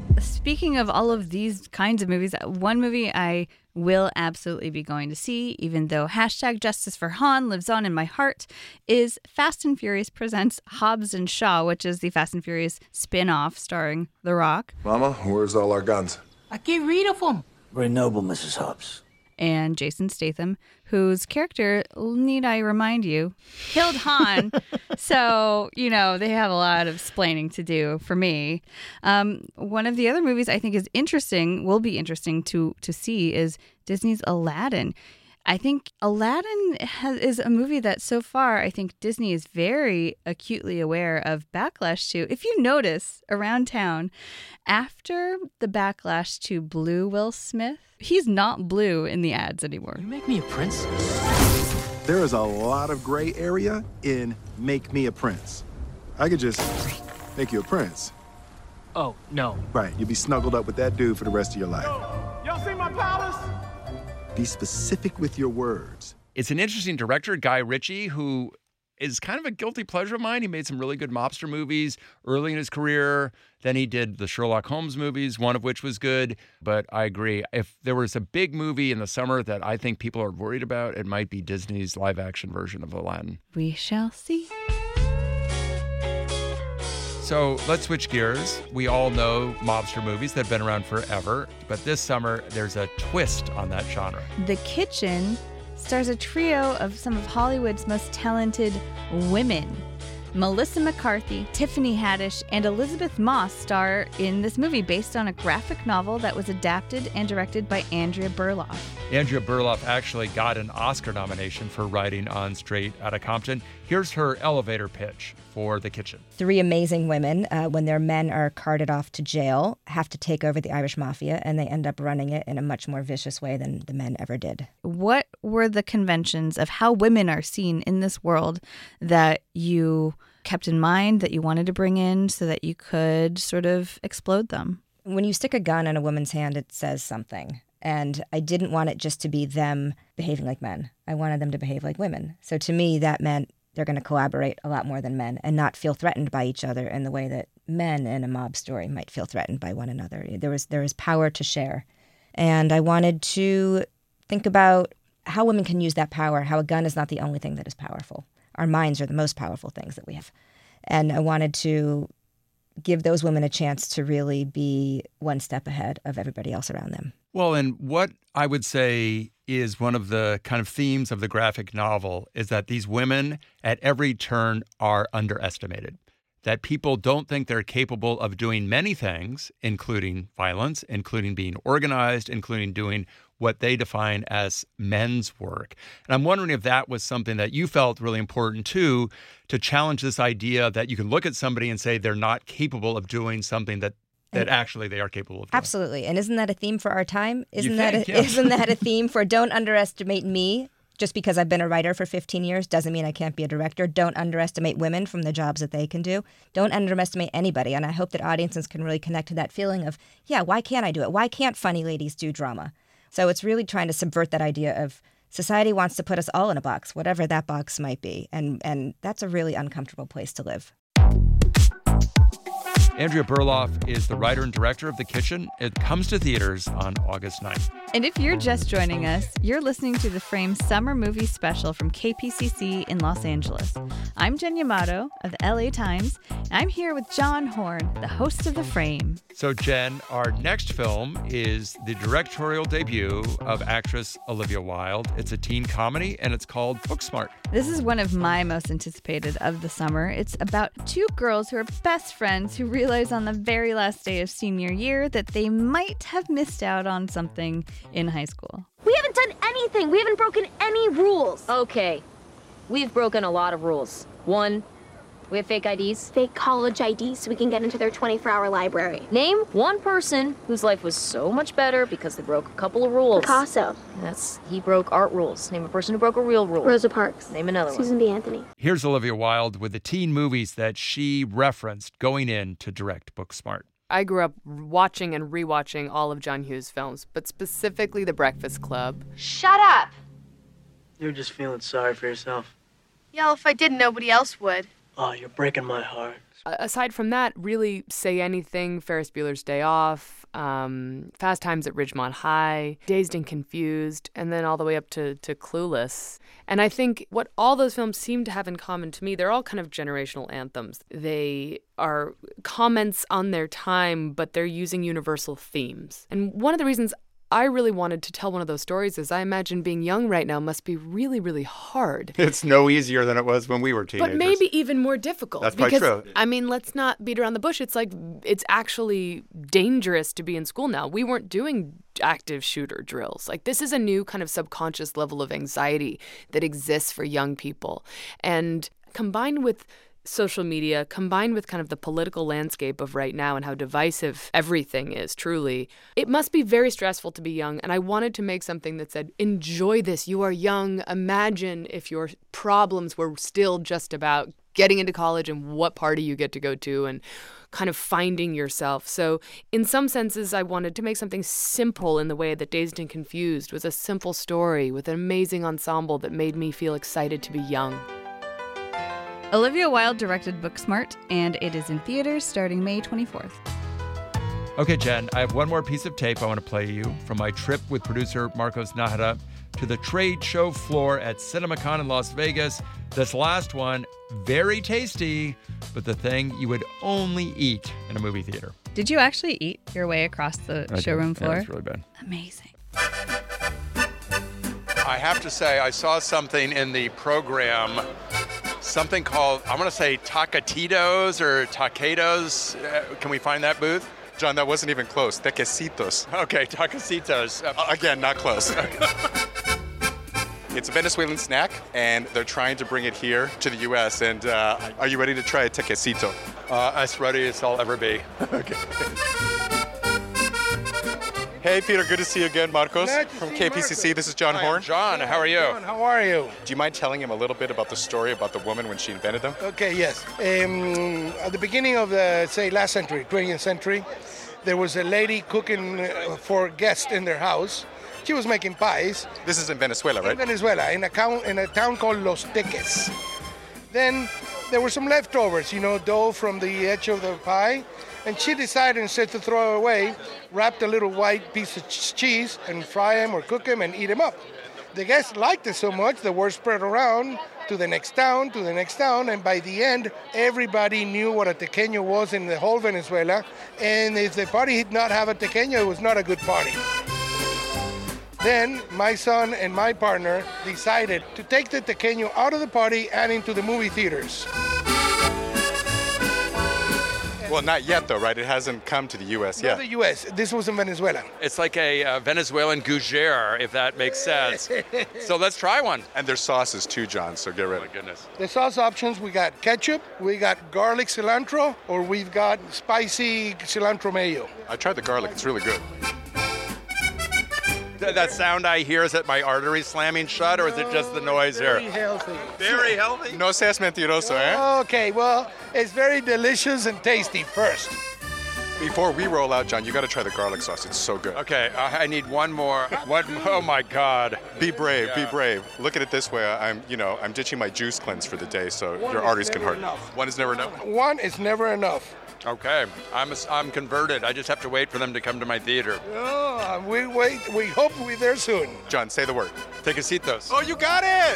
S10: Speaking of all of these kinds of movies, one movie I will absolutely be going to see, even though hashtag Justice for Han lives on in my heart, is Fast and Furious Presents Hobbs and Shaw, which is the Fast and Furious spin-off starring The Rock.
S2: Mama, where's all our guns?
S6: I can't read of them.
S9: Very noble, Missus Hobbs.
S10: And Jason Statham, whose character, need I remind you, killed Han. So, you know, they have a lot of splaining to do for me. Um, one of the other movies I think is interesting, will be interesting to, to see, is Disney's Aladdin. I think Aladdin has, is a movie that so far I think Disney is very acutely aware of backlash to. If you notice around town, after the backlash to Blue Will Smith, he's not blue in the ads anymore.
S6: You make me a prince?
S2: There is a lot of gray area in Make Me a Prince. I could just make you a prince.
S6: Oh, no.
S2: Right, you'll be snuggled up with that dude for the rest of your life.
S20: Y'all see my palace?
S2: Be specific with your words.
S1: It's an interesting director, Guy Ritchie, who is kind of a guilty pleasure of mine. He made some really good mobster movies early in his career. Then he did the Sherlock Holmes movies, one of which was good. But I agree. If there was a big movie in the summer that I think people are worried about, it might be Disney's live-action version of Aladdin.
S10: We shall see.
S1: So let's switch gears. We all know mobster movies that have been around forever, but this summer there's a twist on that genre.
S10: The Kitchen stars a trio of some of Hollywood's most talented women. Melissa McCarthy, Tiffany Haddish, and Elizabeth Moss star in this movie based on a graphic novel that was adapted and directed by Andrea Berloff.
S1: Andrea Berloff actually got an Oscar nomination for writing on Straight Outta Compton. Here's her elevator pitch for The Kitchen.
S24: Three amazing women, uh, when their men are carted off to jail, have to take over the Irish Mafia, and they end up running it in a much more vicious way than the men ever did.
S10: What were the conventions of how women are seen in this world that you kept in mind, that you wanted to bring in so that you could sort of explode them?
S24: When you stick a gun in a woman's hand, it says something. And I didn't want it just to be them behaving like men. I wanted them to behave like women. So to me, that meant they're going to collaborate a lot more than men and not feel threatened by each other in the way that men in a mob story might feel threatened by one another. There was there was power to share. And I wanted to think about how women can use that power, how a gun is not the only thing that is powerful. Our minds are the most powerful things that we have. And I wanted to give those women a chance to really be one step ahead of everybody else around them.
S1: Well, and what I would say is one of the kind of themes of the graphic novel is that these women at every turn are underestimated, that people don't think they're capable of doing many things, including violence, including being organized, including doing what they define as men's work. And I'm wondering if that was something that you felt really important too, to challenge this idea that you can look at somebody and say they're not capable of doing something that that actually they are capable of doing.
S24: Absolutely. And isn't that a theme for our time? Isn't
S1: You
S24: that
S1: think,
S24: a,
S1: yeah.
S24: isn't that a theme for don't underestimate me? Just because I've been a writer for fifteen years doesn't mean I can't be a director. Don't underestimate women from the jobs that they can do. Don't underestimate anybody. And I hope that audiences can really connect to that feeling of, yeah, why can't I do it? Why can't funny ladies do drama? So it's really trying to subvert that idea of society wants to put us all in a box, whatever that box might be. And and that's a really uncomfortable place to live.
S1: Andrea Berloff is the writer and director of The Kitchen. It comes to theaters on August ninth.
S10: And if you're just joining us, you're listening to the Frame Summer Movie Special from K P C C in Los Angeles. I'm Jen Yamato of the L A Times, and I'm here with John Horn, the host of The Frame.
S1: So, Jen, our next film is the directorial debut of actress Olivia Wilde. It's a teen comedy, and it's called Booksmart.
S10: This is one of my most anticipated of the summer. It's about two girls who are best friends who realize on the very last day of senior year that they might have missed out on something in high school.
S25: We haven't done anything. We haven't broken any rules.
S26: Okay. We've broken a lot of rules. One, we have fake I Ds.
S25: Fake college I Ds so we can get into their twenty-four hour library.
S26: Name one person whose life was so much better because they broke a couple of rules.
S25: Picasso.
S26: That's, he broke art rules. Name a person who broke a real rule.
S25: Rosa Parks.
S26: Name another
S25: Susan
S26: one.
S25: B. Anthony.
S1: Here's Olivia Wilde with the teen movies that she referenced going in to direct Booksmart.
S27: I grew up watching and rewatching all of John Hughes' films, but specifically The Breakfast Club.
S25: Shut up!
S6: You're just feeling sorry for yourself.
S25: Yeah, if I did, nobody else would.
S6: Oh, you're breaking my heart.
S27: Aside from that, really Say Anything, Ferris Bueller's Day Off, um, Fast Times at Ridgemont High, Dazed and Confused, and then all the way up to, to Clueless. And I think what all those films seem to have in common to me, they're all kind of generational anthems. They are comments on their time, but they're using universal themes. And one of the reasons I really wanted to tell one of those stories is I imagine being young right now must be really, really hard.
S1: It's no easier than it was when we were teenagers.
S27: But maybe even more difficult.
S1: That's
S27: because,
S1: quite true.
S27: I mean, let's not beat around the bush. It's like it's actually dangerous to be in school now. We weren't doing active shooter drills. Like, this is a new kind of subconscious level of anxiety that exists for young people. And combined with social media, combined with kind of the political landscape of right now and how divisive everything is, truly, it must be very stressful to be young. And I wanted to make something that said, enjoy this. You are young. Imagine if your problems were still just about getting into college and what party you get to go to and kind of finding yourself. So in some senses, I wanted to make something simple in the way that Dazed and Confused was a simple story with an amazing ensemble that made me feel excited to be young.
S10: Olivia Wilde directed Booksmart, and it is in theaters starting May twenty-fourth.
S1: Okay, Jen, I have one more piece of tape I want to play you from my trip with producer Marcos Nahara to the trade show floor at CinemaCon in Las Vegas. This last one, very tasty, but the thing you would only eat in a movie theater.
S10: Did you actually eat your way across the
S1: I
S10: showroom
S1: did.
S10: floor?
S1: Yeah, it's really bad.
S10: Amazing.
S13: I have to say, I saw something in the program, something called, I'm going to say Tacatitos or Taquedos. Uh, can we find that booth?
S12: John, that wasn't even close. Tequecitos.
S13: Okay, Taquecitos.
S12: Uh, again, not close. It's a Venezuelan snack, and they're trying to bring it here to the U S. And uh, are you ready to try a tequecito?
S13: Uh, as ready as I'll ever be.
S12: Okay. Hey, Peter, good to see you again. Marcos
S14: Glad to
S12: from
S14: see
S12: K
S14: you,
S12: P C C.
S14: Marcos.
S12: This is John
S13: Hi,
S12: Horn.
S13: John, how are you?
S14: John, how are you?
S12: Do you mind telling him a little bit about the story about the woman when she invented them?
S14: Okay, yes. Um, at the beginning of the, say, last century, twentieth century, there was a lady cooking uh, for guests in their house. She was making pies.
S12: This is in Venezuela, right?
S14: In Venezuela, in a, town, in a town called Los Teques. Then there were some leftovers, you know, dough from the edge of the pie. And she decided, instead to throw it away, wrapped a little white piece of ch- cheese and fry them or cook them and eat them up. The guests liked it so much, the word spread around to the next town, to the next town, and by the end, everybody knew what a tequeño was in the whole Venezuela. And if the party did not have a tequeño, it was not a good party. Then my son and my partner decided to take the tequeño out of the party and into the movie theaters.
S12: Well, not yet, though, right? It hasn't come to the U S yet.
S14: Not the U S. This was in Venezuela.
S13: It's like a uh, Venezuelan gougere, if that makes sense. So let's try one.
S12: And there's sauces too, John, so get ready.
S13: Oh, my goodness.
S14: The sauce options, we got ketchup, we got garlic cilantro, or we've got spicy cilantro mayo.
S12: I tried the garlic. It's really good.
S13: Th- That sound I hear, is it my arteries slamming shut, or is it just the noise
S14: Very
S13: here?
S14: healthy.
S13: Very healthy.
S12: No seas mentiroso, eh?
S14: Okay, well, it's very delicious and tasty first.
S12: Before we roll out, John, you got to try the garlic sauce. It's so good.
S13: Okay, I I need one more. One, oh my God.
S12: Be brave,
S13: Yeah.
S12: be brave. Look at it this way. I'm, you know, I'm ditching my juice cleanse for the day, so
S14: One
S12: your
S14: is
S12: arteries can
S14: never
S12: hurt.
S14: enough.
S12: One is never enough.
S14: One is never enough.
S13: Okay, I'm, I'm converted. I just have to wait for them to come to my theater.
S14: Oh, we wait. We hope we're there soon.
S12: John, say the word.
S13: Tequecitos.
S12: Oh, you got it!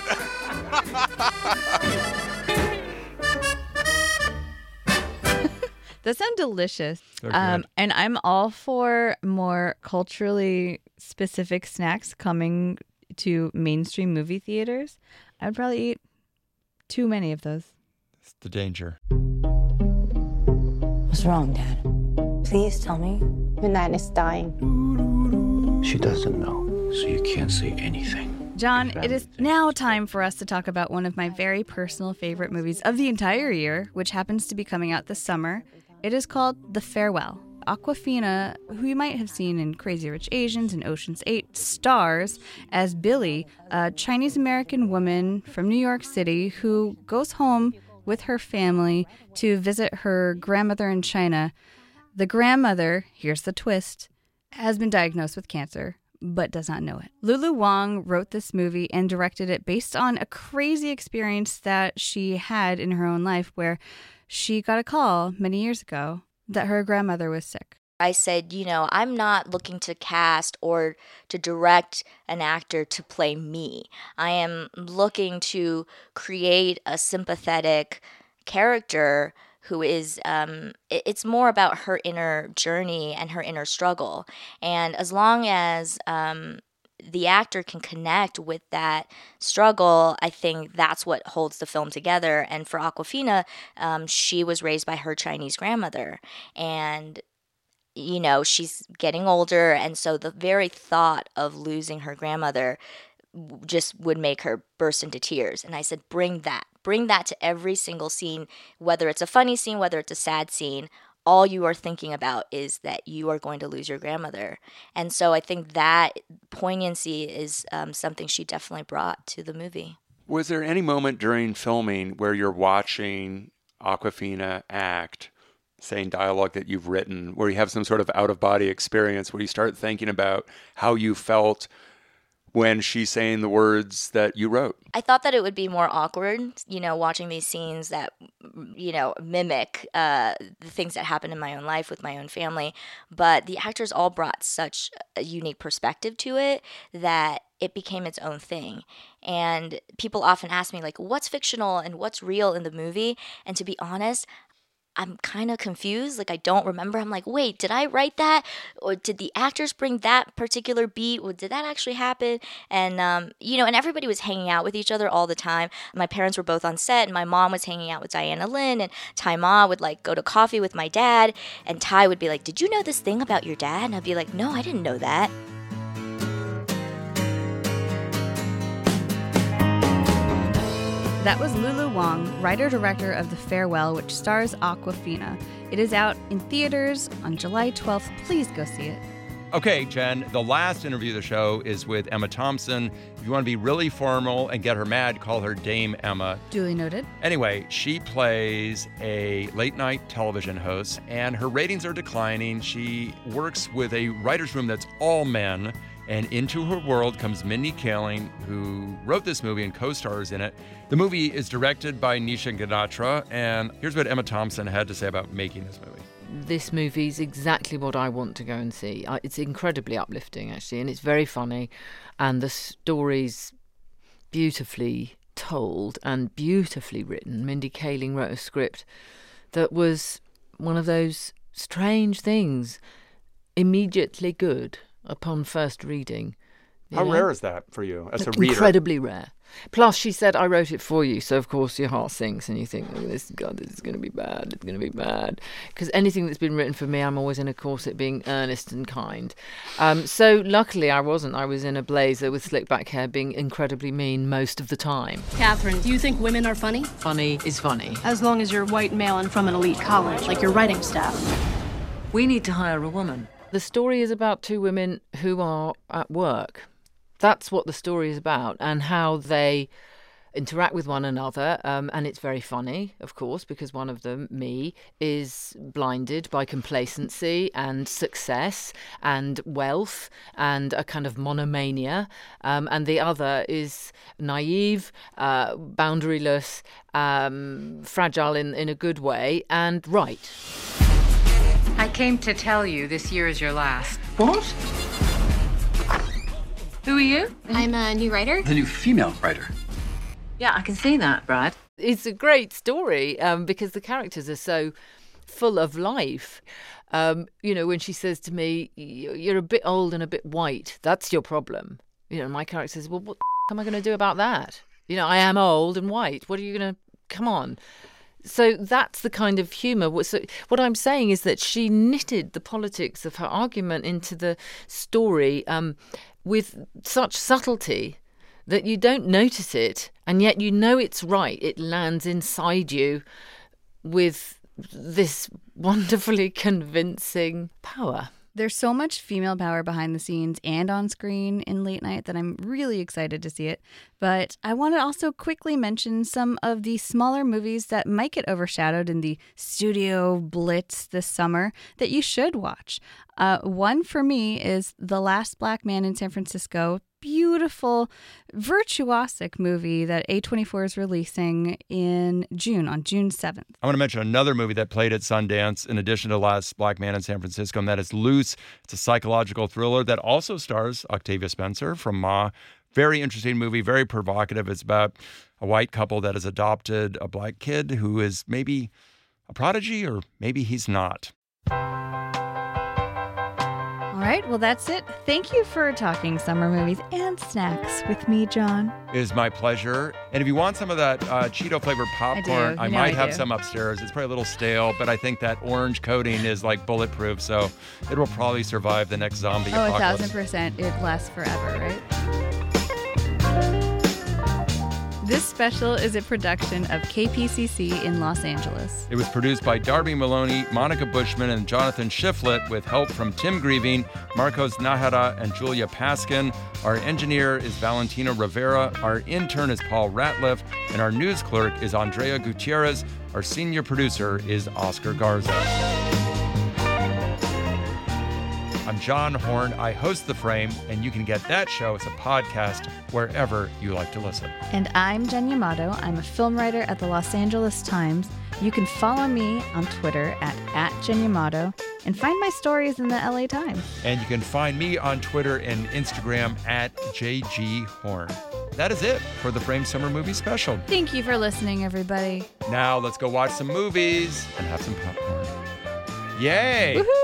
S10: Those sound delicious.
S1: They're
S10: Um,
S1: good.
S10: and I'm all for more culturally specific snacks coming to mainstream movie theaters. I would probably eat too many of those.
S1: It's the danger.
S7: What's wrong, Dad? Please tell me.
S25: Midnight is dying.
S9: She doesn't know, so you can't say anything.
S10: John, it is now time for us to talk about one of my very personal favorite movies of the entire year, which happens to be coming out this summer. It is called The Farewell. Awkwafina, who you might have seen in Crazy Rich Asians and Ocean's Eight, stars as Billy, a Chinese-American woman from New York City who goes home with her family to visit her grandmother in China. The grandmother, here's the twist, has been diagnosed with cancer, but does not know it. Lulu Wang wrote this movie and directed it based on a crazy experience that she had in her own life where she got a call many years ago that her grandmother was sick.
S4: I said, you know, I'm not looking to cast or to direct an actor to play me. I am looking to create a sympathetic character who is, um, it's more about her inner journey and her inner struggle. And as long as um, the actor can connect with that struggle, I think that's what holds the film together. And for Awkwafina, um, she was raised by her Chinese grandmother. And you know, she's getting older, and so the very thought of losing her grandmother just would make her burst into tears. And I said, bring that. Bring that to every single scene, whether it's a funny scene, whether it's a sad scene. All you are thinking about is that you are going to lose your grandmother. And so I think that poignancy is um, something she definitely brought to the movie.
S13: Was there any moment during filming where you're watching Awkwafina act, saying dialogue that you've written, where you have some sort of out-of-body experience, where you start thinking about how you felt when she's saying the words that you wrote?
S4: I thought that it would be more awkward, you know, watching these scenes that, you know, mimic uh, the things that happen in my own life with my own family. But the actors all brought such a unique perspective to it that it became its own thing. And people often ask me, like, what's fictional and what's real in the movie? And to be honest, I'm kind of confused. Like, I don't remember. I'm like, wait, did I write that? Or did the actors bring that particular beat? Or did that actually happen? And, um, you know, and everybody was hanging out with each other all the time. My parents were both on set, and my mom was hanging out with Diana Lynn, and Ty Ma would, like, go to coffee with my dad, and Ty would be like, did you know this thing about your dad? And I'd be like, no, I didn't know that.
S10: That was Lulu Wang, writer-director of The Farewell, which stars Awkwafina. It is out in theaters on July twelfth. Please go see it.
S1: Okay, Jen, the last interview of the show is with Emma Thompson. If you want to be really formal and get her mad, call her Dame Emma.
S10: Duly noted.
S1: Anyway, she plays a late-night television host, and her ratings are declining. She works with a writer's room that's all men, and into her world comes Mindy Kaling, who wrote this movie and co-stars in it. The movie is directed by Nisha Ganatra, and here's what Emma Thompson had to say about making this movie.
S3: This movie is exactly what I want to go and see. It's incredibly uplifting, actually, and it's very funny, and the story's beautifully told and beautifully written. Mindy Kaling wrote a script that was one of those strange things, immediately good upon first reading.
S1: How
S3: know?
S1: rare is that for you as a reader?
S3: Incredibly rare. Plus, she said, I wrote it for you, so of course your heart sinks and you think, oh, this, God, this is going to be bad, it's going to be bad. Because anything that's been written for me, I'm always in a corset being earnest and kind. Um, so luckily I wasn't. I was in a blazer with slick back hair being incredibly mean most of the time.
S15: Catherine, do you think women are funny?
S3: Funny is funny.
S15: As long as you're white male and from an elite college, like your writing staff.
S3: We need to hire a woman. The story is about two women who are at work. That's what the story is about, and how they interact with one another. Um, and it's very funny, of course, because one of them, me, is blinded by complacency and success and wealth and a kind of monomania. Um, and the other is naive, uh, boundaryless, um, fragile in, in a good way, and right.
S16: I came to tell you this year is your last.
S15: What?
S16: Who are you?
S25: I'm a new writer.
S9: The new female writer.
S3: Yeah, I can see that, Brad. It's a great story um, because the characters are so full of life. Um, you know, when she says to me, you're a bit old and a bit white, that's your problem. You know, my character says, well, what the f- am I going to do about that? You know, I am old and white. What are you going to, come on. So that's the kind of humour. So what I'm saying is that she knitted the politics of her argument into the story um, with such subtlety that you don't notice it, and yet you know it's right. It lands inside you with this wonderfully convincing power.
S10: There's so much female power behind the scenes and on screen in Late Night that I'm really excited to see it. But I want to also quickly mention some of the smaller movies that might get overshadowed in the studio blitz this summer that you should watch. Uh, one for me is The Last Black Man in San Francisco. Beautiful. beautiful, virtuosic movie that A twenty-four is releasing in June, on June seventh.
S1: I want to mention another movie that played at Sundance in addition to Last Black Man in San Francisco, and that is Loose. It's a psychological thriller that also stars Octavia Spencer from Ma. Very interesting movie, very provocative. It's about a white couple that has adopted a black kid who is maybe a prodigy or maybe he's not.
S10: All right, well, that's it. Thank you for talking summer movies and snacks with me, John.
S1: It is my pleasure. And if you want some of that uh, Cheeto-flavored popcorn, I,
S10: I know
S1: might
S10: I
S1: have
S10: do.
S1: some upstairs. It's probably a little stale, but I think that orange coating is like bulletproof, so it will probably survive the next zombie
S10: Oh, a
S1: apocalypse.
S10: thousand percent. It lasts forever, right? This special is a production of K P C C in Los Angeles.
S1: It was produced by Darby Maloney, Monica Bushman, and Jonathan Shiflett with help from Tim Grieving, Marcos Nahara, and Julia Paskin. Our engineer is Valentina Rivera. Our intern is Paul Ratliff. And our news clerk is Andrea Gutierrez. Our senior producer is Oscar Garza. I'm John Horn. I host The Frame, and you can get that show as a podcast wherever you like to listen.
S10: And I'm Jen Yamato. I'm a film writer at the Los Angeles Times. You can follow me on Twitter at, at Jen Yamato and find my stories in the L A Times.
S1: And you can find me on Twitter and Instagram at J G Horn. That is it for the Frame Summer Movie Special.
S10: Thank you for listening, everybody.
S1: Now let's go watch some movies and have some popcorn. Yay!
S10: Woohoo!